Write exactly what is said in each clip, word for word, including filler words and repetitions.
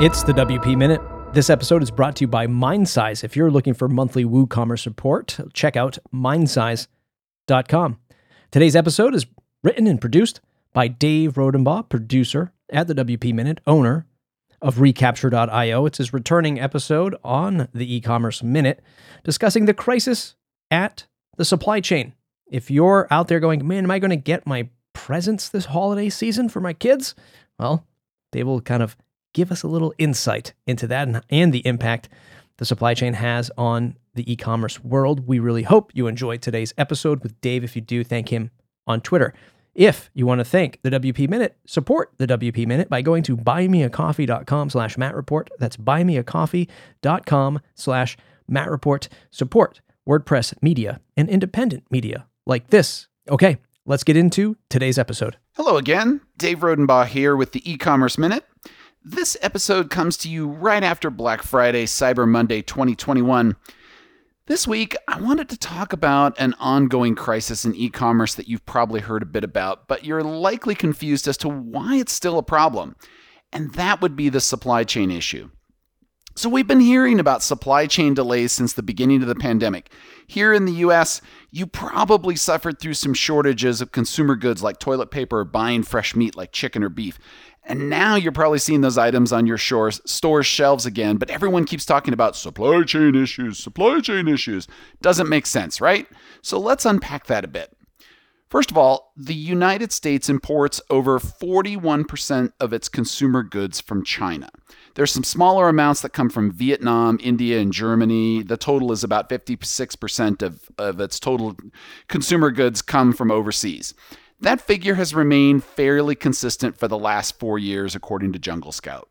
It's the W P Minute. This episode is brought to you by Mindsize. If you're looking for monthly WooCommerce support, check out mindsize dot com. Today's episode is written and produced by Dave Rodenbaugh, producer at the W P Minute, owner of Recapture dot io. It's his returning episode on the e-commerce minute, discussing the crisis at the supply chain. If you're out there going, man, am I going to get my presents this holiday season for my kids? Well, they will kind of give us a little insight into that and, and the impact the supply chain has on the e-commerce world. We really hope you enjoyed today's episode with Dave. If you do, thank him on Twitter. If you want to thank the W P Minute, support the W P Minute by going to buymeacoffee.com slash Matt Report. That's buymeacoffee.com slash Matt Report. Support WordPress media and independent media like this. Okay, let's get into today's episode. Hello again, Dave Rodenbaugh here with the e-commerce minute. This episode comes to you right after Black Friday, Cyber Monday twenty twenty-one. This week, I wanted to talk about an ongoing crisis in e-commerce that you've probably heard a bit about, but you're likely confused as to why it's still a problem. And that would be the supply chain issue. So we've been hearing about supply chain delays since the beginning of the pandemic. Here in the U S, you probably suffered through some shortages of consumer goods like toilet paper or buying fresh meat like chicken or beef. And now you're probably seeing those items on your shores, stores' shelves again, but everyone keeps talking about supply chain issues, supply chain issues. Doesn't make sense, right? So let's unpack that a bit. First of all, the United States imports over forty-one percent of its consumer goods from China. There's some smaller amounts that come from Vietnam, India, and Germany. The total is about fifty-six percent of, of its total consumer goods come from overseas. That figure has remained fairly consistent for the last four years, according to Jungle Scout.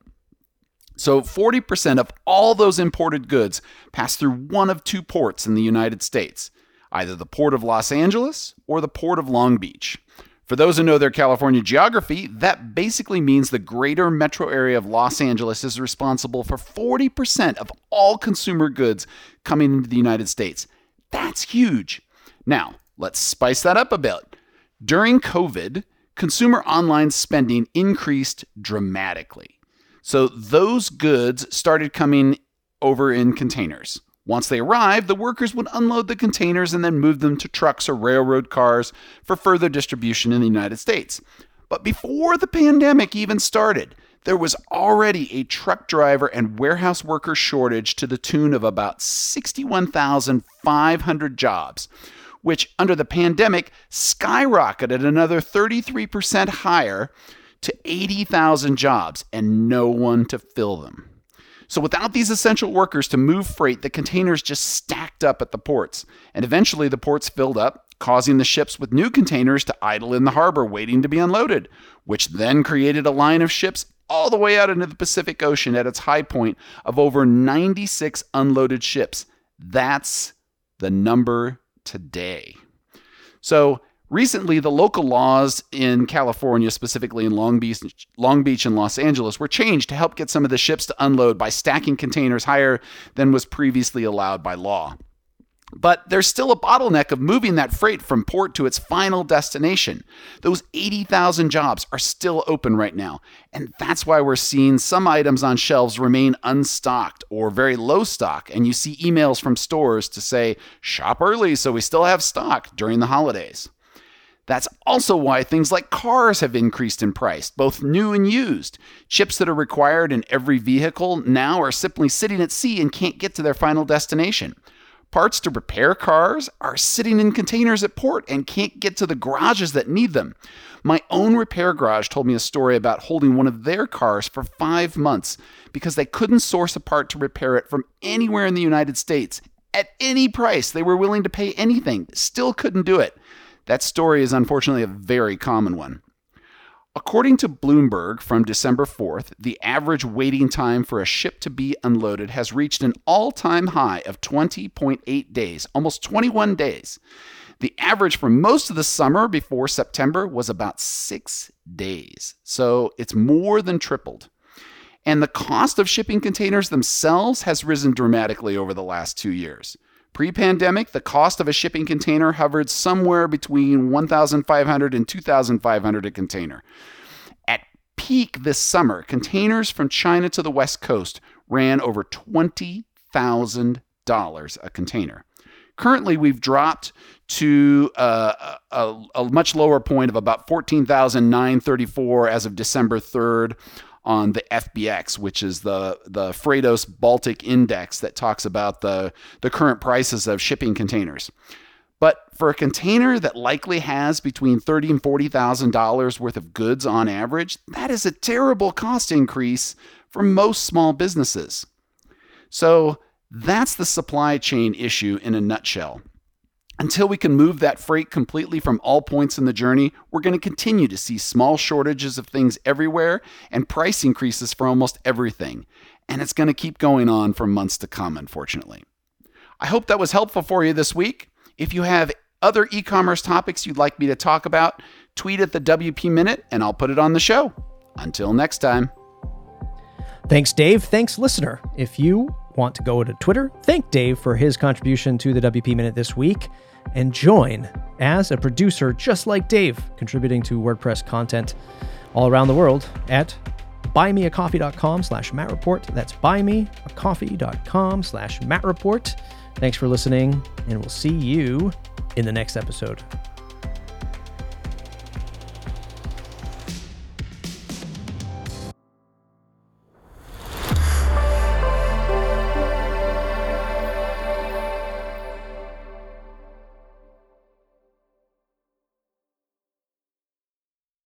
So forty percent of all those imported goods pass through one of two ports in the United States, either the Port of Los Angeles or the Port of Long Beach. For those who know their California geography, that basically means the greater metro area of Los Angeles is responsible for forty percent of all consumer goods coming into the United States. That's huge. Now, let's spice that up a bit. During COVID, consumer online spending increased dramatically. So those goods started coming over in containers. Once they arrived, the workers would unload the containers and then move them to trucks or railroad cars for further distribution in the United States. But before the pandemic even started, there was already a truck driver and warehouse worker shortage to the tune of about sixty-one thousand five hundred jobs, which under the pandemic skyrocketed another thirty-three percent higher to eighty thousand jobs and no one to fill them. So without these essential workers to move freight, the containers just stacked up at the ports. And eventually the ports filled up, causing the ships with new containers to idle in the harbor waiting to be unloaded, which then created a line of ships all the way out into the Pacific Ocean at its high point of over ninety-six unloaded ships. That's the number today. So recently, the local laws in California, specifically in Long Beach, Long Beach and Los Angeles, were changed to help get some of the ships to unload by stacking containers higher than was previously allowed by law. But there's still a bottleneck of moving that freight from port to its final destination. Those eighty thousand jobs are still open right now, and that's why we're seeing some items on shelves remain unstocked or very low stock, and you see emails from stores to say, shop early so we still have stock during the holidays. That's also why things like cars have increased in price, both new and used. Chips that are required in every vehicle now are simply sitting at sea and can't get to their final destination. Parts to repair cars are sitting in containers at port and can't get to the garages that need them. My own repair garage told me a story about holding one of their cars for five months because they couldn't source a part to repair it from anywhere in the United States. At any price, they were willing to pay anything, still couldn't do it. That story is unfortunately a very common one. According to Bloomberg from December fourth, the average waiting time for a ship to be unloaded has reached an all-time high of twenty point eight days, almost twenty-one days. The average for most of the summer before September was about six days. So it's more than tripled. And the cost of shipping containers themselves has risen dramatically over the last two years. Pre-pandemic, the cost of a shipping container hovered somewhere between one thousand five hundred dollars and two thousand five hundred dollars a container. At peak this summer, containers from China to the West Coast ran over twenty thousand dollars a container. Currently, we've dropped to uh, a, a much lower point of about fourteen thousand nine hundred thirty-four as of December third on the F B X, which is the, the Freightos Baltic Index that talks about the, the current prices of shipping containers. But for a container that likely has between thirty thousand dollars and forty thousand dollars worth of goods on average, that is a terrible cost increase for most small businesses. So that's the supply chain issue in a nutshell. Until we can move that freight completely from all points in the journey, we're going to continue to see small shortages of things everywhere and price increases for almost everything. And it's going to keep going on for months to come, unfortunately. I hope that was helpful for you this week. If you have other e-commerce topics you'd like me to talk about, tweet at the W P Minute and I'll put it on the show. Until next time. Thanks, Dave. Thanks, listener. If you want to go to Twitter, thank Dave for his contribution to the W P Minute this week and join as a producer just like Dave, contributing to WordPress content all around the world at buymeacoffee.com slash Matt Report. That's buymeacoffee.com slash Matt Report. Thanks for listening, and we'll see you in the next episode.